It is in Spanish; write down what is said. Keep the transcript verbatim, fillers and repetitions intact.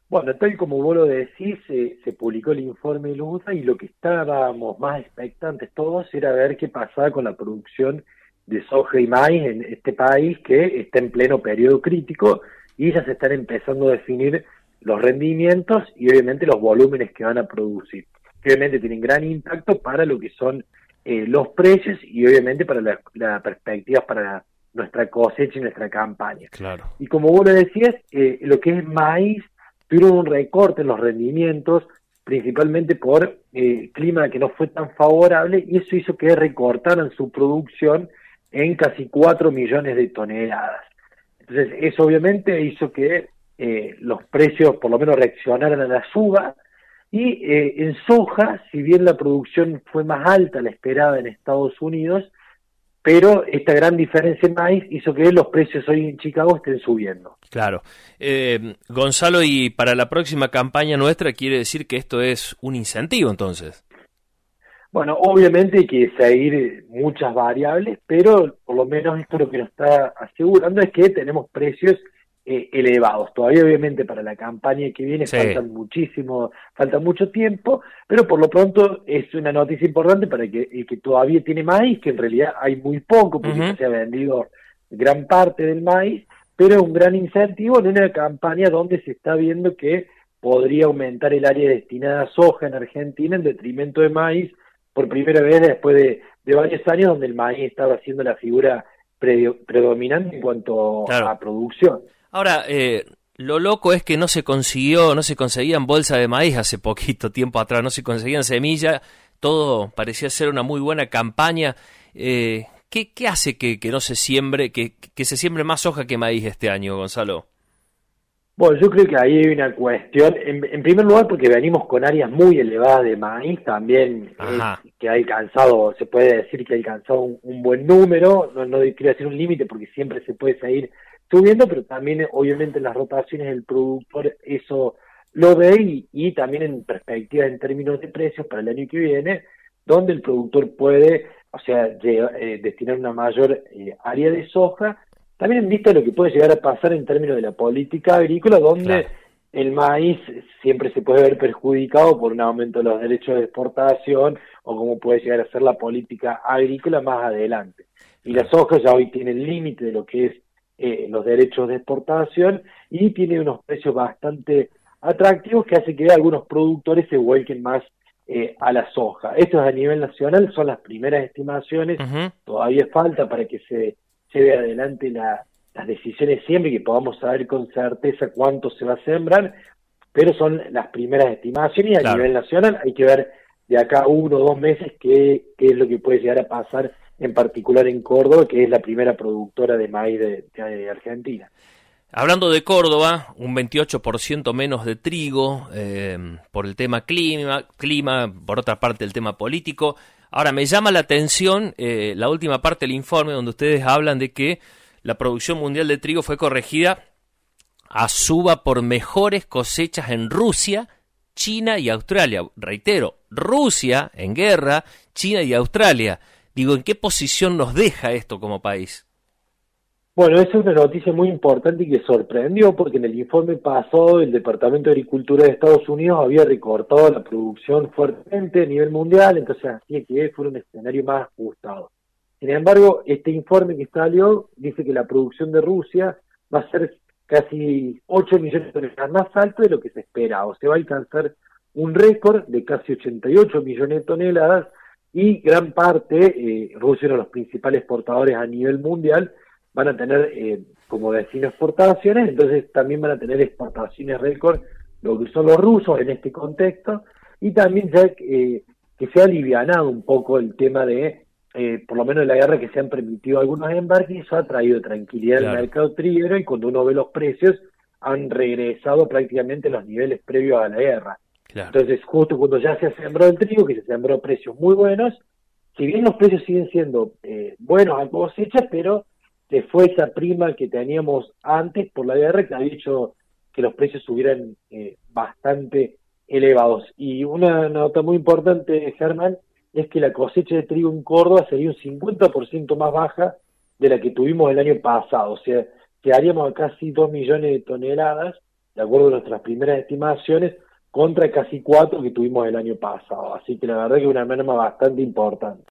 Bueno, tal como vos lo decís, se, se publicó el informe Lusa y lo que estábamos más expectantes todos era ver qué pasaba con la producción de soja y maíz en este país que está en pleno periodo crítico y ya se están empezando a definir los rendimientos y obviamente los volúmenes que van a producir, que obviamente tienen gran impacto para lo que son eh, los precios y obviamente para las la perspectivas para nuestra cosecha y nuestra campaña. Claro. Y como vos lo decías, eh, lo que es maíz tuvieron un recorte en los rendimientos, principalmente por eh, clima que no fue tan favorable, y eso hizo que recortaran su producción en casi cuatro millones de toneladas. Entonces, eso obviamente hizo que eh, los precios por lo menos reaccionaran a la suba, y eh, en soja, si bien la producción fue más alta la esperada en Estados Unidos, pero esta gran diferencia en maíz hizo que los precios hoy en Chicago estén subiendo. Claro. Eh, Gonzalo, y para la próxima campaña nuestra quiere decir que esto es un incentivo, entonces. Bueno, obviamente hay que seguir muchas variables, pero por lo menos esto lo que nos está asegurando es que tenemos precios eh, elevados. Todavía obviamente para la campaña que viene Sí. faltan muchísimo, falta mucho tiempo, pero por lo pronto es una noticia importante para que el que todavía tiene maíz, que en realidad hay muy poco porque Uh-huh. ya se ha vendido gran parte del maíz, pero es un gran incentivo en una campaña donde se está viendo que podría aumentar el área destinada a soja en Argentina en detrimento de maíz por primera vez después de, de varios años donde el maíz estaba siendo la figura pre, predominante en cuanto Claro. a producción. Ahora, eh, lo loco es que no se consiguió, no se conseguían bolsa de maíz hace poquito tiempo atrás, no se conseguían semillas, todo parecía ser una muy buena campaña. Eh, ¿qué, ¿Qué hace que, que no se siembre, que, que se siembre más soja que maíz este año, Gonzalo? Bueno, yo creo que ahí hay una cuestión, en, en primer lugar porque venimos con áreas muy elevadas de maíz, también Ajá. es que ha alcanzado, se puede decir que ha alcanzado un, un buen número, no, no quiero decir un límite porque siempre se puede seguir subiendo, pero también obviamente en las rotaciones del productor eso lo ve y, y también en perspectiva en términos de precios para el año que viene, donde el productor puede, o sea, de, eh, destinar una mayor eh, área de soja. También en vista de lo que puede llegar a pasar en términos de la política agrícola, donde Claro. el maíz siempre se puede ver perjudicado por un aumento de los derechos de exportación o cómo puede llegar a ser la política agrícola más adelante. Y la Claro. soja ya hoy tiene el límite de lo que es eh, los derechos de exportación y tiene unos precios bastante atractivos que hace que algunos productores se vuelquen más eh, a la soja. Esto es a nivel nacional, son las primeras estimaciones, Uh-huh. todavía falta para que se lleve adelante la, las decisiones siempre, que podamos saber con certeza cuánto se va a sembrar, pero son las primeras estimaciones y a Claro. nivel nacional hay que ver de acá a uno o dos meses qué, qué es lo que puede llegar a pasar, en particular en Córdoba, que es la primera productora de maíz de, de Argentina. Hablando de Córdoba, un veintiocho por ciento menos de trigo eh, por el tema clima, clima, por otra parte el tema político. Ahora, me llama la atención eh, la última parte del informe donde ustedes hablan de que la producción mundial de trigo fue corregida a suba por mejores cosechas en Rusia, China y Australia. Reitero, Rusia en guerra, China y Australia. Digo, ¿en qué posición nos deja esto como país? Bueno, esa es una noticia muy importante y que sorprendió porque en el informe pasado el Departamento de Agricultura de Estados Unidos había recortado la producción fuertemente a nivel mundial, entonces hacía que fuera un escenario más ajustado. Sin embargo, este informe que salió dice que la producción de Rusia va a ser casi ocho millones de toneladas más alto de lo que se espera, o se va a alcanzar un récord de casi ochenta y ocho millones de toneladas y gran parte, eh, Rusia es uno de los principales exportadores a nivel mundial, van a tener eh, como destino exportaciones, entonces también van a tener exportaciones récord, lo que son los rusos en este contexto, y también ya eh, que se ha alivianado un poco el tema de, eh, por lo menos en la guerra, que se han permitido algunos embarques, y eso ha traído tranquilidad Claro. al mercado triguero, y cuando uno ve los precios, han regresado prácticamente a los niveles previos a la guerra. Claro. Entonces, justo cuando ya se ha sembrado el trigo, que se sembró a precios muy buenos, si bien los precios siguen siendo eh, buenos a cosecha, pero se fue esa prima que teníamos antes por la guerra que había hecho que los precios subieran eh, bastante elevados. Y una nota muy importante, Germán, es que la cosecha de trigo en Córdoba sería un cincuenta por ciento más baja de la que tuvimos el año pasado. O sea, quedaríamos a casi dos millones de toneladas de acuerdo a nuestras primeras estimaciones, contra casi cuatro que tuvimos el año pasado. Así que la verdad que es una merma bastante importante.